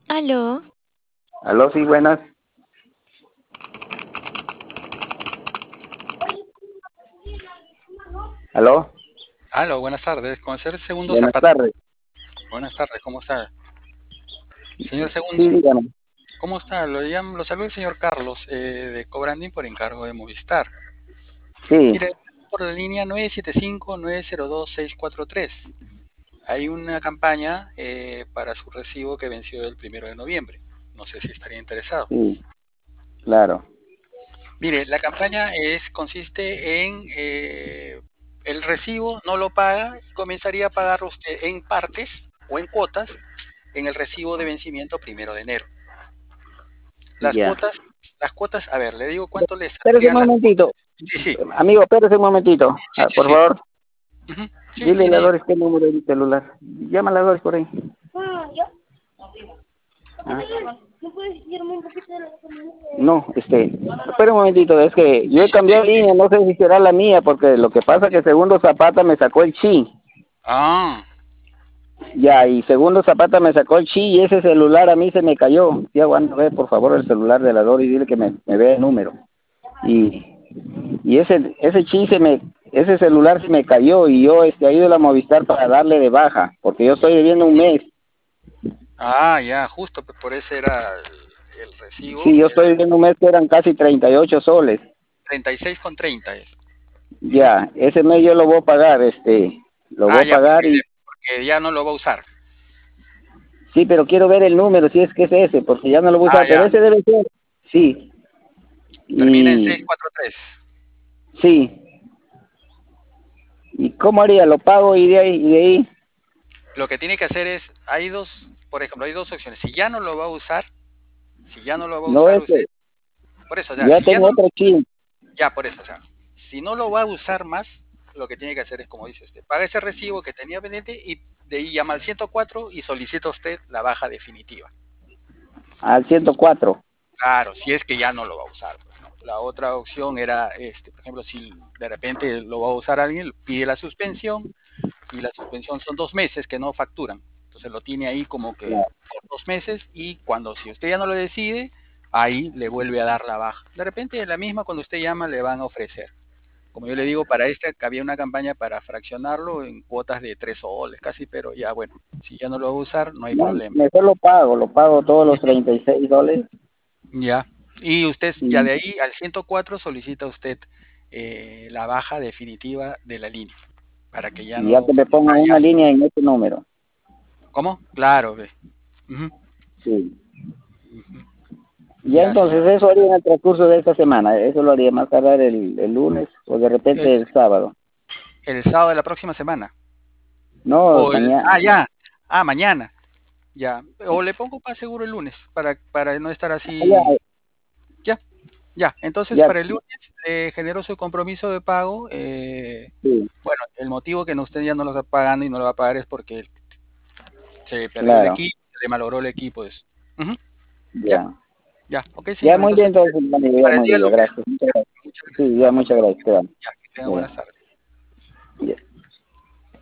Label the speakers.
Speaker 1: Aló,
Speaker 2: Aló, sí, buenas. Aló,
Speaker 3: Aló, buenas tardes. Con el señor Segundo
Speaker 2: buenas
Speaker 3: Zapata.
Speaker 2: tardes.
Speaker 3: Buenas tardes, ¿cómo está? Señor
Speaker 2: Sí,
Speaker 3: Segundo,
Speaker 2: dígame.
Speaker 3: ¿cómo está? Lo saluda el señor Carlos de Cobranding por encargo de Movistar.
Speaker 2: Sí,
Speaker 3: Mire, por la línea 975-902-643. Hay una campaña para su recibo que venció el 1 de noviembre. No sé si estaría interesado.
Speaker 2: sí, claro.
Speaker 3: Mire, la campaña consiste en el recibo no lo paga y comenzaría a pagarlo usted en partes o en cuotas en el recibo de vencimiento 1 de enero. Las
Speaker 2: Ya.
Speaker 3: cuotas, las cuotas, a ver, le digo cuánto le
Speaker 2: Espérese un
Speaker 3: saldrían las cuotas.
Speaker 2: momentito.
Speaker 3: Sí, sí,
Speaker 2: Amigo, espérese un momentito.
Speaker 3: sí,
Speaker 2: Ah,
Speaker 3: sí,
Speaker 2: por
Speaker 3: sí.
Speaker 2: favor,
Speaker 3: Ujú. Sí,
Speaker 2: dile a
Speaker 3: dime,
Speaker 2: la
Speaker 3: dime.
Speaker 2: Doris qué número de mi celular. Llámala a Doris por ahí. Ah, no, espera un momentito. Es que yo he cambiado línea, no sé si será la mía, porque lo que pasa es que Segundo Zapata me sacó el chi.
Speaker 3: Ah,
Speaker 2: Ya, y Segundo Zapata me sacó el chi y ese celular a mí se me cayó. Sí, aguanta, ve por favor el celular de la Doris y dile que me vea el número. Y, y ese chi ese celular se me cayó y yo he ido a la Movistar para darle de baja, porque yo estoy debiendo un mes.
Speaker 3: ya, justo por ese era el recibo,
Speaker 2: Sí, yo
Speaker 3: era
Speaker 2: estoy debiendo un mes que eran casi 38 soles.
Speaker 3: 36,30 es. Ujú.
Speaker 2: Ya, ese mes yo lo voy a pagar, lo voy a
Speaker 3: Ya,
Speaker 2: pagar y
Speaker 3: porque ya no lo va a usar.
Speaker 2: sí, pero quiero ver el número, si es que es ese, porque ya no lo voy a usar, pero
Speaker 3: Ya,
Speaker 2: ese debe ser, sí,
Speaker 3: termina en
Speaker 2: y
Speaker 3: 643.
Speaker 2: sí, ¿y cómo haría? Lo pago y de ahí,
Speaker 3: Lo que tiene que hacer es, por ejemplo, hay dos opciones. Si ya no lo va a
Speaker 2: no
Speaker 3: usar
Speaker 2: es
Speaker 3: usted,
Speaker 2: que
Speaker 3: por eso, o sea,
Speaker 2: ya
Speaker 3: si ya
Speaker 2: tengo
Speaker 3: no,
Speaker 2: otro chip.
Speaker 3: ya por eso, o sea, si no lo va a usar más, lo que tiene que hacer es, como dice usted, paga ese recibo que tenía pendiente y de ahí llama al 104 y solicita usted la baja definitiva.
Speaker 2: Al 104.
Speaker 3: Claro, si es que ya no lo va a usar, pues, ¿no? La otra opción era, por ejemplo, si de repente lo va a usar alguien, pide la suspensión y la suspensión son 2 meses que no facturan. Entonces lo tiene ahí como que por 2 meses y si usted ya no lo decide, ahí le vuelve a dar la baja. De repente la misma cuando usted llama le van a ofrecer. Como yo le digo, para había una campaña para fraccionarlo en cuotas de 3 soles casi, pero ya bueno, si ya no lo va a usar, no hay
Speaker 2: No,
Speaker 3: problema.
Speaker 2: mejor lo pago todos los 36 dólares.
Speaker 3: Ya. Y usted ya
Speaker 2: Y,
Speaker 3: de ahí al 104 solicita usted la baja definitiva de la línea para que ya
Speaker 2: y ya
Speaker 3: no
Speaker 2: que me pongan
Speaker 3: vaya.
Speaker 2: una línea en ese número.
Speaker 3: ¿Cómo? Claro, ve. Ujú,
Speaker 2: Sí.
Speaker 3: ujú.
Speaker 2: Ya
Speaker 3: Ya,
Speaker 2: entonces
Speaker 3: señor.
Speaker 2: eso haría en el transcurso de esta semana. Eso lo haría más tardar el lunes o de
Speaker 3: El,
Speaker 2: repente el sábado.
Speaker 3: el sábado de la próxima semana.
Speaker 2: No,
Speaker 3: O el,
Speaker 2: mañana.
Speaker 3: ya. Mañana. Ya. O le pongo para seguro el lunes para no estar
Speaker 2: Ya,
Speaker 3: así. Ya. Ya. Entonces,
Speaker 2: ya,
Speaker 3: para el lunes generó su compromiso de pago.
Speaker 2: sí,
Speaker 3: Bueno, el motivo que usted ya no lo está pagando y no lo va a pagar es porque se perdió el
Speaker 2: claro.
Speaker 3: equipo, se le malogró el equipo. Ujú. Ya.
Speaker 2: Ya.
Speaker 3: Ya. Ok,
Speaker 2: Ya
Speaker 3: señor.
Speaker 2: muy bien,
Speaker 3: Entonces,
Speaker 2: entonces, amigo, ya
Speaker 3: para el
Speaker 2: muy
Speaker 3: día
Speaker 2: bien, ya,
Speaker 3: lunes.
Speaker 2: gracias.
Speaker 3: Ya.
Speaker 2: Muchas gracias.
Speaker 3: Muchas
Speaker 2: Sí,
Speaker 3: gracias.
Speaker 2: ya,
Speaker 3: Estamos
Speaker 2: muchas
Speaker 3: en
Speaker 2: gracias.
Speaker 3: contacto.
Speaker 2: Quedamos.
Speaker 3: Ya. Que tenga
Speaker 2: Ya,
Speaker 3: buenas tardes.
Speaker 2: ya.